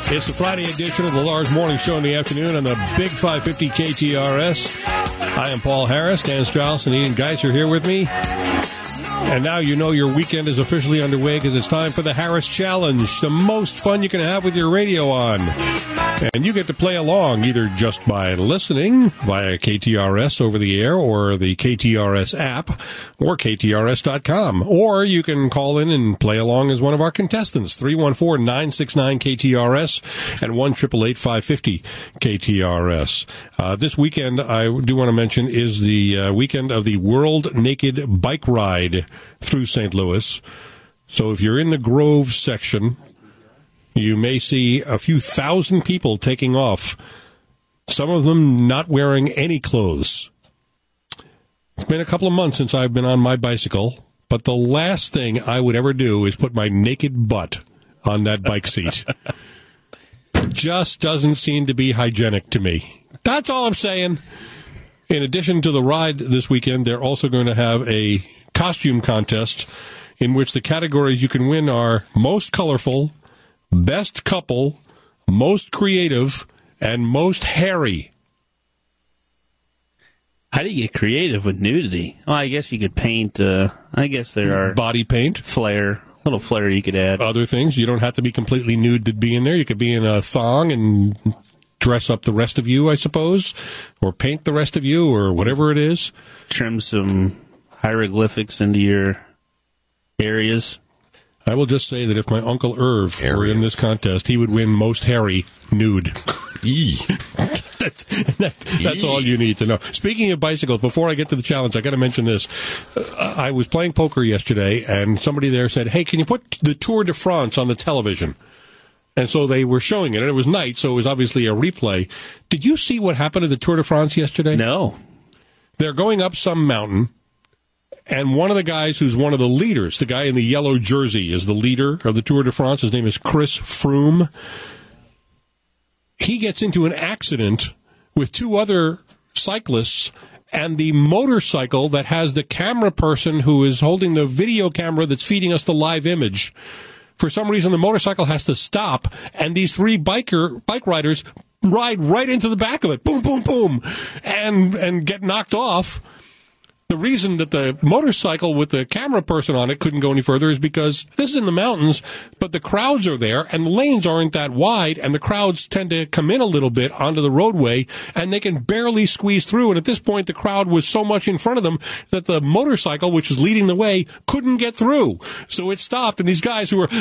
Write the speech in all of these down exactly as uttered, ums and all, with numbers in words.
It's the Friday edition of the Lars Morning Show in the afternoon on the Big five fifty K T R S. I am Paul Harris. Dan Strauss and Ian Geis are here with me. And now you know your weekend is officially underway because it's time for the Harris Challenge, the most fun you can have with your radio on. And you get to play along either just by listening via K T R S over the air or the K T R S app or K T R S dot com. Or you can call in and play along as one of our contestants, three one four, nine six nine, K T R S and one eight eight eight, five five zero, K T R S. Uh, this weekend, I do want to mention, is the uh, weekend of the World Naked Bike Ride through Saint Louis. So if you're in the Grove section, you may see a few thousand people taking off, some of them not wearing any clothes. It's been a couple of months since I've been on my bicycle, but the last thing I would ever do is put my naked butt on that bike seat. Just doesn't seem to be hygienic to me. That's all I'm saying. In addition to the ride this weekend, they're also going to have a costume contest in which the categories you can win are most colorful, best couple, most creative, and most hairy. How do you get creative with nudity? Well, I guess you could paint. Uh, I guess there are body paint, flair, little flair you could add. Other things. You don't have to be completely nude to be in there. You could be in a thong and dress up the rest of you, I suppose, or paint the rest of you, or whatever it is. Trim some hieroglyphics into your areas. I will just say that if my Uncle Irv Areas. were in this contest, he would win most hairy nude. that's that, that's all you need to know. Speaking of bicycles, before I get to the challenge, I got to mention this. Uh, I was playing poker yesterday, and somebody there said, hey, can you put the Tour de France on the television? And so they were showing it, and it was night, so it was obviously a replay. Did you see what happened to the Tour de France yesterday? No. They're going up some mountain, and one of the guys who's one of the leaders, the guy in the yellow jersey, is the leader of the Tour de France. His name is Chris Froome. He gets into an accident with two other cyclists, and the motorcycle that has the camera person who is holding the video camera that's feeding us the live image, for some reason the motorcycle has to stop, and these three biker bike riders ride right into the back of it, boom, boom, boom, and and get knocked off. The reason that the motorcycle with the camera person on it couldn't go any further is because this is in the mountains, but the crowds are there, and the lanes aren't that wide, and the crowds tend to come in a little bit onto the roadway, and they can barely squeeze through. And at this point, the crowd was so much in front of them that the motorcycle, which was leading the way, couldn't get through. So it stopped, and these guys who were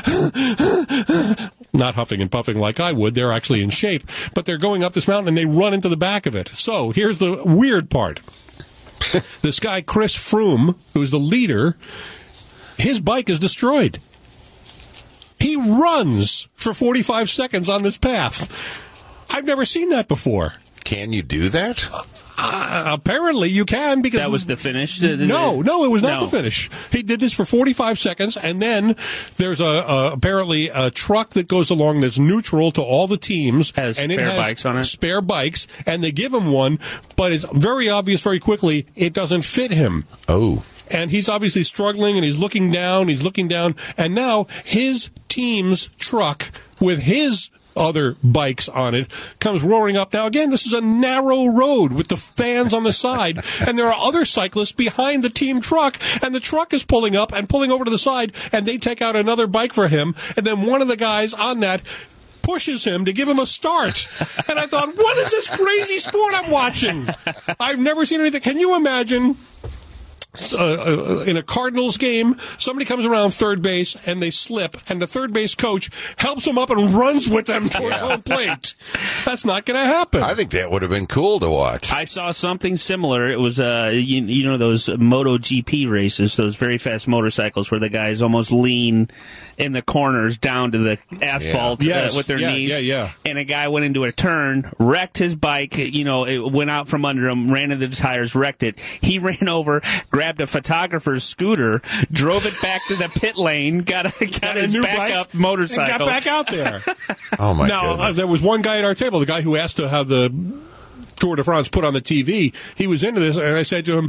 not huffing and puffing like I would, they're actually in shape, but they're going up this mountain, and they run into the back of it. So here's the weird part. This guy, Chris Froome, who's the leader, his bike is destroyed. He runs for forty-five seconds on this path. I've never seen that before. Can you do that? Uh, apparently you can, because that was the finish. No, no, it was not no. the finish. He did this for forty-five seconds, and then there's a, a apparently a truck that goes along that's neutral to all the teams, has and spare it has bikes on it. Spare bikes, and they give him one, but it's very obvious very quickly it doesn't fit him. Oh. And he's obviously struggling, and he's looking down, he's looking down, and now his team's truck with his other bikes on it comes roaring up. Now, again, this is a narrow road with the fans on the side, and there are other cyclists behind the team truck, and the truck is pulling up and pulling over to the side, and they take out another bike for him, and then one of the guys on that pushes him to give him a start. And I thought, what is this crazy sport I'm watching? I've never seen anything. Can you imagine Uh, uh, in a Cardinals game, somebody comes around third base and they slip, and the third base coach helps them up and runs with them towards home plate? That's not going to happen. I think that would have been cool to watch. I saw something similar. It was, uh, you, you know, those MotoGP races, those very fast motorcycles where the guys almost lean in the corners down to the asphalt yeah. yes. uh, with their yeah, knees. Yeah, yeah. And a guy went into a turn, wrecked his bike. You know, it went out from under him, ran into the tires, wrecked it. He ran over, grabbed a photographer's scooter, drove it back to the pit lane, got a, got, got his backup motorcycle, and got back out there. Oh my! Now uh, there was one guy at our table, the guy who asked to have the Tour de France put on the T V. He was into this, and I said to him,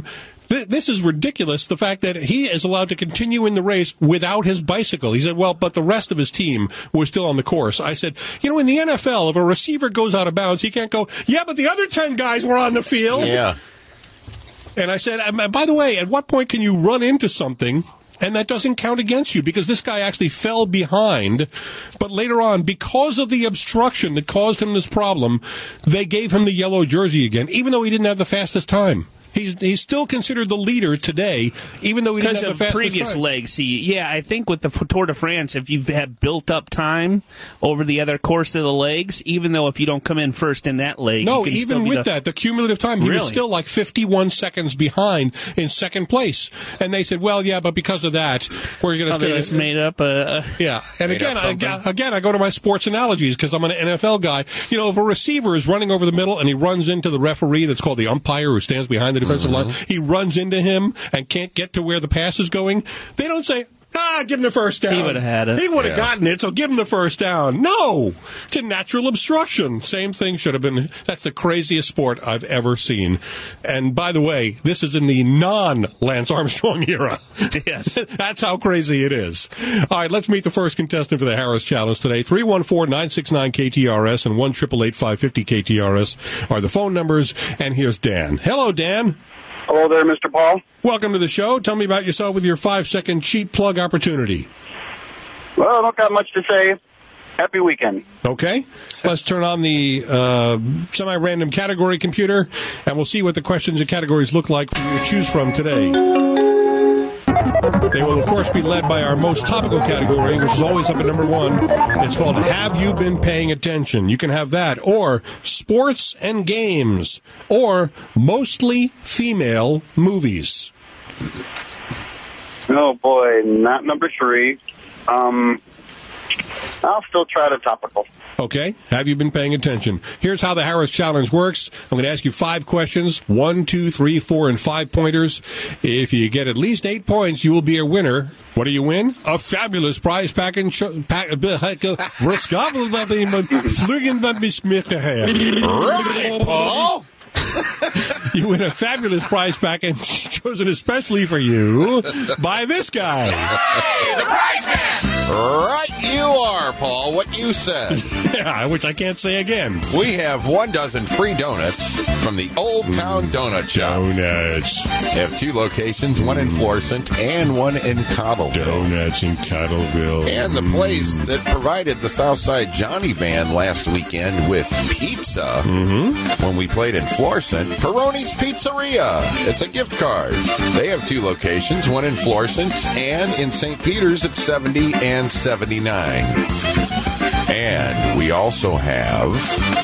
th- this is ridiculous, the fact that he is allowed to continue in the race without his bicycle. He said, well, but the rest of his team was still on the course. I said, you know, in the N F L, if a receiver goes out of bounds, he can't go, yeah, but the other ten guys were on the field. Yeah. And I said, and by the way, at what point can you run into something and that doesn't count against you? Because this guy actually fell behind, but later on, because of the obstruction that caused him this problem, they gave him the yellow jersey again, even though he didn't have the fastest time. He's he's still considered the leader today, even though he didn't have the fastest time. Because of previous legs, he, yeah, I think with the Tour de France, if you have built up time over the other course of the legs, even though if you don't come in first in that leg, no, you can even with the, that, the cumulative time, he really? was still like fifty-one seconds behind in second place. And they said, well, yeah, but because of that, we're going to... Oh, they just made up a... a yeah, and again I, again, I go to my sports analogies because I'm an N F L guy. You know, if a receiver is running over the middle and he runs into the referee that's called the umpire who stands behind the defensive Mm-hmm. line, he runs into him and can't get to where the pass is going, they don't say, ah, give him the first down. He would have had it. He would have Yeah. gotten it, so give him the first down. No! It's a natural obstruction. Same thing should have been. That's the craziest sport I've ever seen. And by the way, this is in the non-Lance Armstrong era. Yes. That's how crazy it is. All right, let's meet the first contestant for the Harris Challenge today. three one four, nine six nine, K T R S and one eight eight eight, five five zero, K T R S are the phone numbers. And here's Dan. Hello, Dan. Hello there, Mister Paul. Welcome to the show. Tell me about yourself with your five-second cheap plug opportunity. Well, I don't got much to say. Happy weekend. Okay. Let's turn on the uh, semi-random category computer, and we'll see what the questions and categories look like for you to choose from today. They will, of course, be led by our most topical category, which is always up at number one. It's called Have You Been Paying Attention? You can have that, or Sports and Games, or Mostly Female Movies. Oh, boy, not number three. Um, I'll still try the topical. Okay. Have you been paying attention? Here's how the Harris Challenge works. I'm going to ask you five questions, one, two, three, four, and five pointers. If you get at least eight points, you will be a winner. What do you win? A fabulous prize package. Pack, Right, Paul. You win a fabulous prize package chosen especially for you by this guy. Hey, the prize man. Right you are, Paul. What you said. Yeah, which I can't say again. We have one dozen free donuts from the Old Town Donut Shop. Donuts. They have two locations, one in Florissant and one in Cottleville. Donuts in Cottleville. And the place that provided the Southside Johnny Band last weekend with pizza Mm-hmm. when we played in Florissant, Peroni's Pizzeria. It's a gift card. They have two locations, one in Florissant and in Saint Peter's at seventy and seventy-nine. And we also have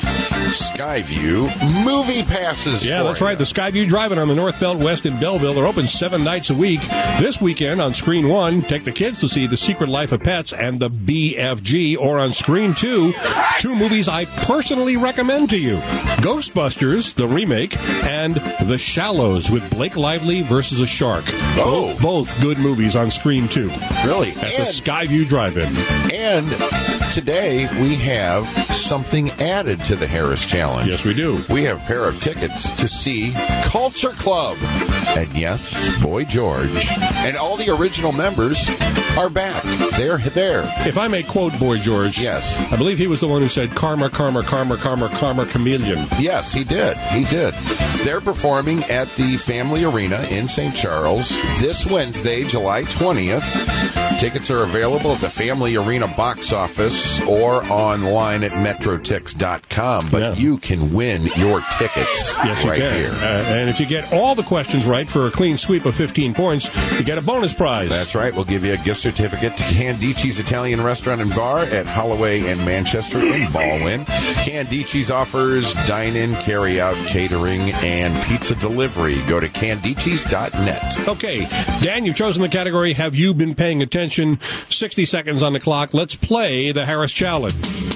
Skyview movie passes. Yeah, for that's you. right. The Skyview Drive-In on the North Belt West in Belleville. They're open seven nights a week. This weekend on Screen one, take the kids to see The Secret Life of Pets and the B F G. Or on Screen two, two movies I personally recommend to you. Ghostbusters, the remake, and The Shallows with Blake Lively versus a shark. Oh. Both, both good movies on Screen two. Really? At the And- Skyview Drive-In. And today we have something added to the Harris Challenge. Yes, we do. We have a pair of tickets to see Culture Club. And yes, Boy George. And all the original members are back. They're there. If I may quote Boy George. Yes. I believe he was the one who said, karma, karma, karma, karma, karma, chameleon. Yes, he did. He did. They're performing at the Family Arena in Saint Charles this Wednesday, July twentieth. Tickets are available at the Family Arena box office or online at metrotix dot com. But Yeah. you can win your tickets Yes, you right can. here. Uh, and if you get all the questions right for a clean sweep of fifteen points, you get a bonus prize. That's right. We'll give you a gift certificate to Candici's Italian Restaurant and Bar at Holloway and Manchester in Baldwin. Candici's offers dine-in, carry-out, catering, and pizza delivery. Go to candicis dot net. Okay, Dan, you've chosen the category, Have You Been Paying Attention? sixty seconds on the clock. Let's play the Harris Challenge.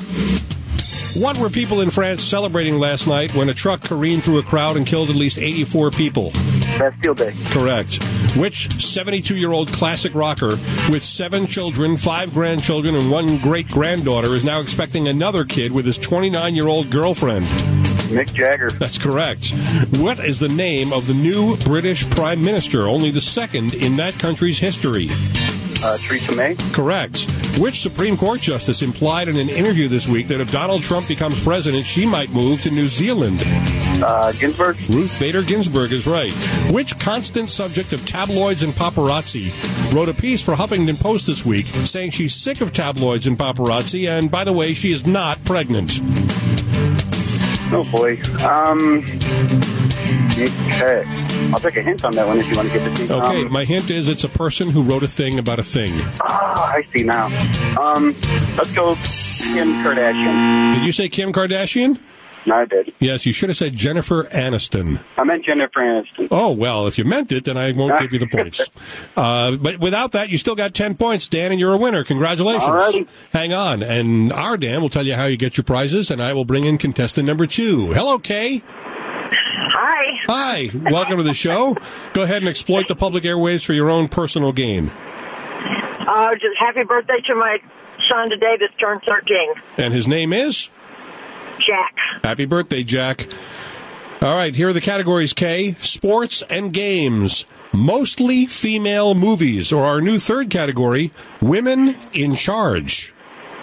What were people in France celebrating last night when a truck careened through a crowd and killed at least eighty-four people? Bastille Day. Correct. Which seventy-two-year-old classic rocker with seven children, five grandchildren, and one great-granddaughter is now expecting another kid with his twenty-nine-year-old girlfriend? Mick Jagger. That's correct. What is the name of the new British Prime Minister, only the second in that country's history? Uh, Theresa May. Correct. Which Supreme Court justice implied in an interview this week that if Donald Trump becomes president, she might move to New Zealand? Uh, Ginsburg. Ruth Bader Ginsburg is right. Which constant subject of tabloids and paparazzi wrote a piece for Huffington Post this week saying she's sick of tabloids and paparazzi, and by the way, she is not pregnant? Oh, boy. Um, okay. I'll take a hint on that one if you want to give it to me. Okay, Um, my hint is it's a person who wrote a thing about a thing. oh, I see now. Um, let's go Kim Kardashian. Did you say Kim Kardashian? No, I did. Yes, you should have said Jennifer Aniston. I meant Jennifer Aniston. Oh, well, if you meant it, then I won't give you the points. Uh, but without that, you still got ten points, Dan, and you're a winner. Congratulations. All righty. Hang on. And our Dan will tell you how you get your prizes, and I will bring in contestant number two. Hello, Kay. Hi. Hi. Welcome to the show. Go ahead and exploit the public airwaves for your own personal gain. Uh, just happy birthday to my son today that's turned thirteen. And his name is? Jack. Happy birthday, Jack. All right, here are the categories, Kay. Sports and games. Mostly female movies, or our new third category, women in charge.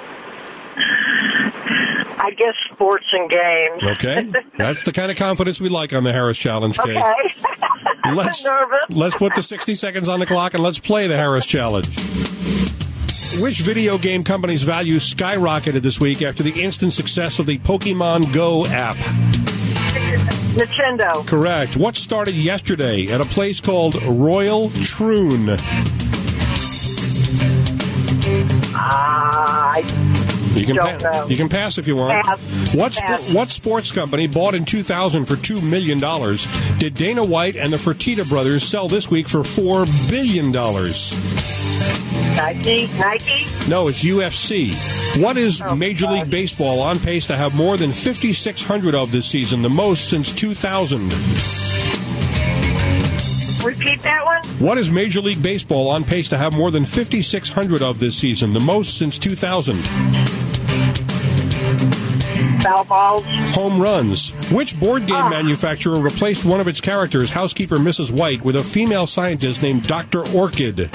I guess sports and games. Okay, that's the kind of confidence we like on the Harris Challenge, Kay. Okay. Let's, I'm nervous. let's put the sixty seconds on the clock and let's play the Harris Challenge. Which video game company's value skyrocketed this week after the instant success of the Pokemon Go app? Nintendo. Correct. What started yesterday at a place called Royal Troon? I You can don't pa- know. You can pass if you want. Pass. What sp- Pass. what sports company bought in two thousand for two million dollars did Dana White and the Fertitta brothers sell this week for four billion dollars? Nike. Nike. No, it's U F C. What is Oh, Major gosh. League Baseball on pace to have more than fifty-six hundred of this season, the most since two thousand? Repeat that one. What is Major League Baseball on pace to have more than fifty-six hundred of this season, the most since two thousand? Foul balls. Home runs. Which board game Ah. manufacturer replaced one of its characters, housekeeper Missus White, with a female scientist named Doctor Orchid?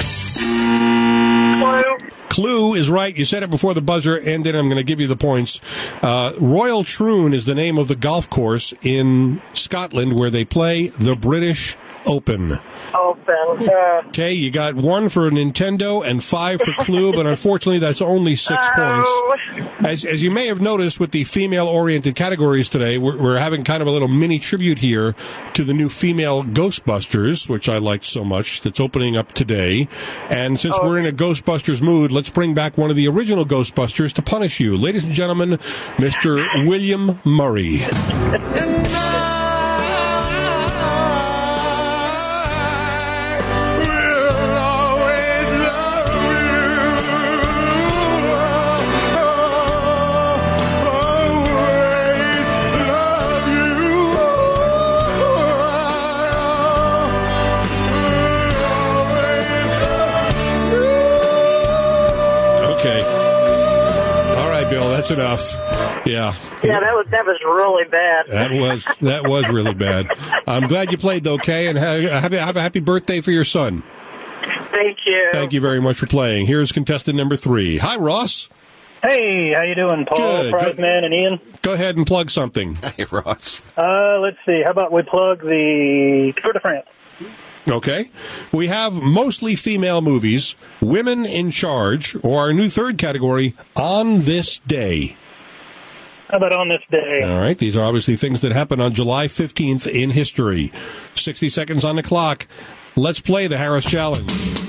Clue. Clue is right. You said it before the buzzer ended. I'm going to give you the points. Uh, Royal Troon is the name of the golf course in Scotland where they play the British Open. Open. Uh, Okay, you got one for Nintendo and five for Clue, but unfortunately that's only six oh. points. As, as you may have noticed with the female-oriented categories today, we're, we're having kind of a little mini tribute here to the new female Ghostbusters, which I liked so much, that's opening up today. And since Oh. we're in a Ghostbusters mood, let's bring back one of the original Ghostbusters to punish you. Ladies and gentlemen, Mister William Murray. Okay. All right, Bill, that's enough. Yeah. Yeah, that was that was really bad. That was that was really bad. I'm glad you played though, Kay, and have, have, a, have a happy birthday for your son. Thank you. Thank you very much for playing. Here's contestant number three. Hi, Ross. Hey, how you doing, Paul, Good. Prize Go- Man, and Ian? Go ahead and plug something. Hey, Ross. Uh, let's see. How about we plug the Tour de France? Okay. We have mostly female movies, Women in Charge, or our new third category, On This Day. How about on this day? All right. These are obviously things that happened on July fifteenth in history. sixty seconds on the clock. Let's play the Harris Challenge.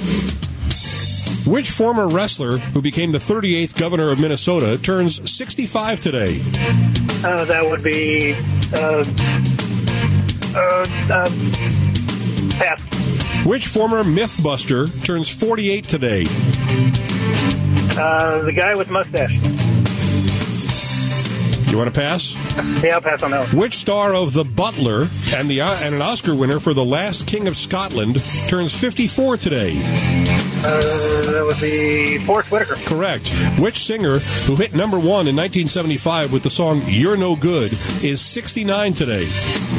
Which former wrestler who became the thirty-eighth governor of Minnesota turns sixty-five today? Uh, that would be uh, uh, uh, pass. Which former Mythbuster turns forty-eight today? Uh, the guy with mustache. You want to pass? Yeah, I'll pass on that one. Which star of The Butler and the uh, and an Oscar winner for The Last King of Scotland turns fifty-four today? Uh, that would be Forrest Whitaker. Correct. Which singer who hit number one in nineteen seventy-five with the song You're No Good is sixty-nine today?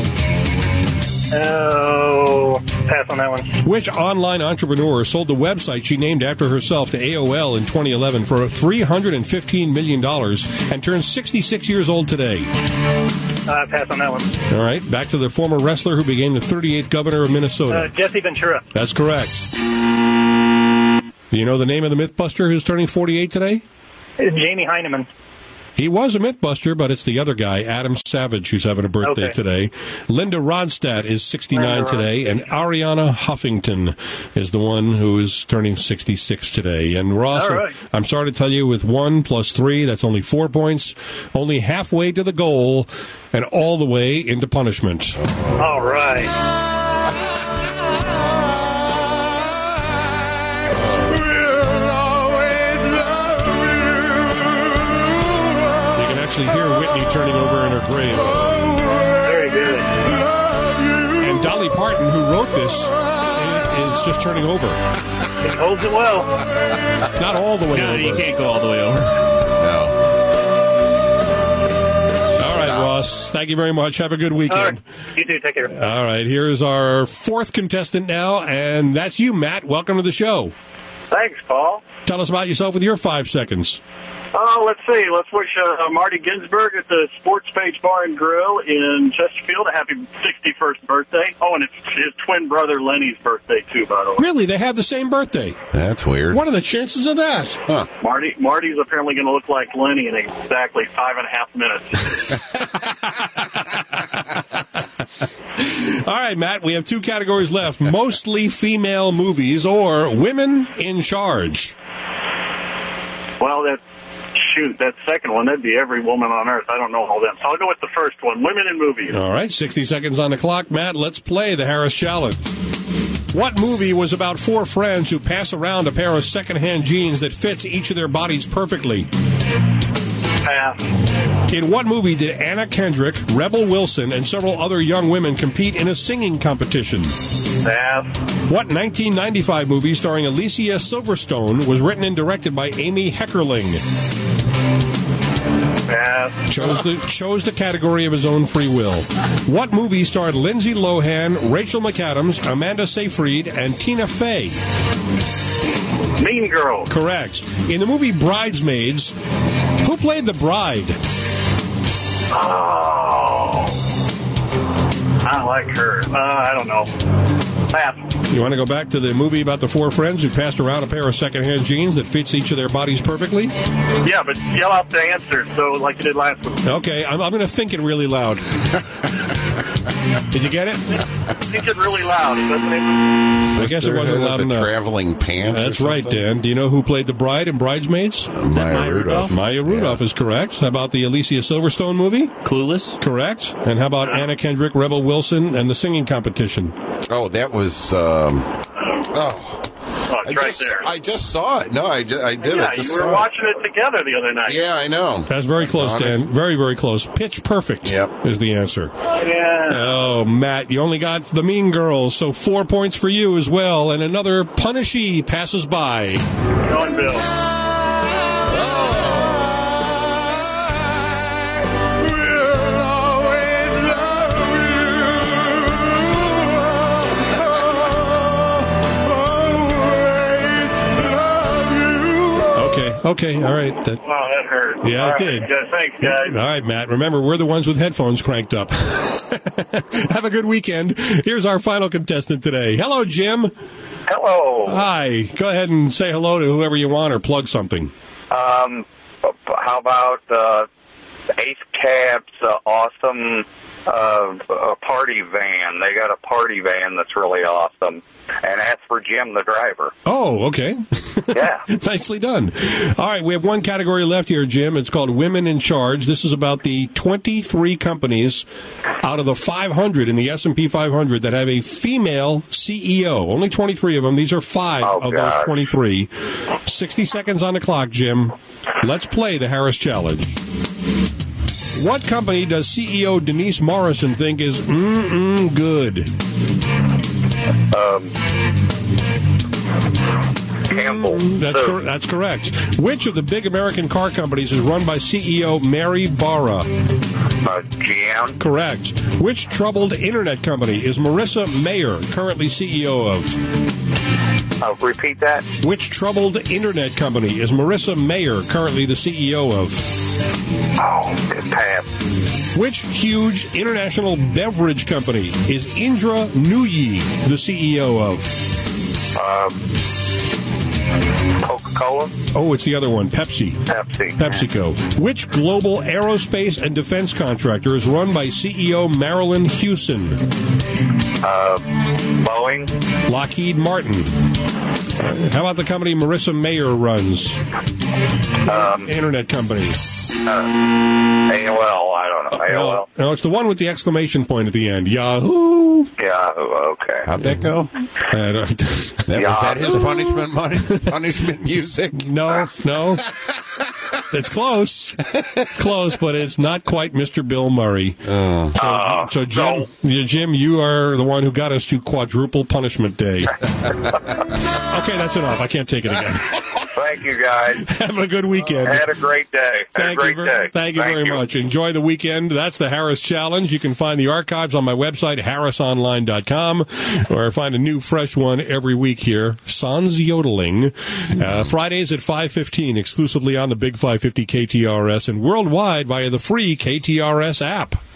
Oh, pass on that one. Which online entrepreneur sold the website she named after herself to A O L in twenty eleven for three hundred fifteen million dollars and turns sixty-six years old today? Uh, pass on that one. All right, back to the former wrestler who became the thirty-eighth governor of Minnesota. Uh, Jesse Ventura. That's correct. Do you know the name of the Mythbuster who's turning forty-eight today? Uh, Jamie Heineman. He was a Mythbuster, but it's the other guy, Adam Savage, who's having a birthday Okay. today. Linda Ronstadt is sixty-nine Linda today, and Ariana Huffington is the one who is turning sixty-six today. And Ross, All right. I'm sorry to tell you, with one plus three, that's only four points, only halfway to the goal, and all the way into punishment. All right. Actually hear Whitney turning over in her grave. Very good. And Dolly Parton, who wrote this, is just turning over. He holds it well. Not all the way No, over. you can't go all the way over. No. All right, Ross. Thank you very much. Have a good All weekend. right. You too. Take care. All right, here's our fourth contestant now, and that's you, Matt. Welcome to the show. Thanks, Paul. Tell us about yourself with your five seconds. Oh, let's see. Let's wish uh, Marty Ginsburg at the Sports Page Bar and Grill in Chesterfield a happy sixty-first birthday. Oh, and it's his twin brother Lenny's birthday, too, by the way. Really? They have the same birthday? That's weird. What are the chances of that? Huh. Marty Marty's apparently going to look like Lenny in exactly five and a half minutes. All right, Matt, we have two categories left. Mostly female movies or women in charge. Well, that shoot, that second one, that'd be every woman on earth. I don't know all them. So I'll go with the first one, women in movies. All right, sixty seconds on the clock. Matt, let's play the Harris Challenge. What movie was about four friends who pass around a pair of secondhand jeans that fits each of their bodies perfectly? Pass. In what movie did Anna Kendrick, Rebel Wilson, and several other young women compete in a singing competition? Pass. What nineteen ninety-five movie starring Alicia Silverstone was written and directed by Amy Heckerling? Pass. Chose the, chose the category of his own free will. What movie starred Lindsay Lohan, Rachel McAdams, Amanda Seyfried, and Tina Fey? Mean Girl. Correct. In the movie Bridesmaids, who played the bride? Oh. I like her. Uh, I don't know. Pass. You want to go back to the movie about the four friends who passed around a pair of secondhand jeans that fits each of their bodies perfectly? Yeah, but yell out the answer, so like you did last week. Okay, I'm, I'm going to think it really loud. Did you get it? Think it really loud, doesn't it? I guess it wasn't loud the enough. Traveling pants. That's or right, something? Dan. Do you know who played the bride in Bridesmaids? Maya, Maya Rudolph. Rudolph? Maya Rudolph Yeah. is correct. How about the Alicia Silverstone movie? Clueless? Correct. And how about Anna Kendrick, Rebel Wilson, and the singing competition? Oh, that was. Um, oh, Oh, I it's right just, there. I just saw it. No, I, ju- I did. yeah, I just you were saw watching it together the other night. It. Yeah, I know. That's very close, Honest. Dan. Very, very close. Pitch perfect Yep. is the answer. Yeah. Oh, Matt, you only got the Mean Girls, so four points for you as well. And another punishee passes by. Going Bill. Okay, okay, all right. That, Wow, that hurt. Yeah, All it right. did. Yeah, thanks, guys. all right, Matt. Remember, we're the ones with headphones cranked up. Have a good weekend. Here's our final contestant today. Hello, Jim. Hello. Hi. Go ahead and say hello to whoever you want or plug something. Um, how about uh, Ace Cab's uh, awesome uh, uh, party van? They got a party van that's really awesome, and that's for Jim, the driver. Oh, okay. Yeah. Nicely done. All right, we have one category left here, Jim. It's called Women in Charge. This is about the twenty-three companies out of the five hundred in the S and P five hundred that have a female C E O. Only twenty-three of them. These are five Oh, of gosh. those twenty-three. sixty seconds on the clock, Jim. Let's play the Harris Challenge. What company does C E O Denise Morrison think is mm-mm good? Um, Campbell. That's, cor- that's correct. Which of the big American car companies is run by C E O Mary Barra? Uh, G M. Correct. Which troubled internet company is Marissa Mayer currently C E O of? Uh, repeat that. Which troubled internet company is Marissa Mayer currently the C E O of? Oh, good pass. Which huge international beverage company is Indra Nooyi the C E O of? Um, Coca-Cola? Oh, it's the other one, Pepsi. Pepsi. PepsiCo. Which global aerospace and defense contractor is run by C E O Marilyn Hewson? Uh, Boeing. Lockheed Martin. How about the company Marissa Mayer runs? Um, Internet company. Uh, A O L. I don't know. A O L. No, it's the one with the exclamation point at the end. Yahoo! Yahoo. Okay. How'd that go? I don't- That, was that his punishment money? Punishment music? No, no. It's close. Close, but it's not quite Mister Bill Murray. Oh. So, Uh, so Jim, yeah, Jim, you are the one who got us to quadruple punishment day. Okay, that's enough. I can't take it again. Thank you, guys. Have a good weekend. Had a great day. Had Thank a great you, ver- day. Thank you very much. Enjoy the weekend. That's the Harris Challenge. You can find the archives on my website, harris online dot com, or find a new, fresh one every week here. Sans yodeling. Uh, Fridays at five fifteen, exclusively on the Big five fifty K T R S and worldwide via the free K T R S app.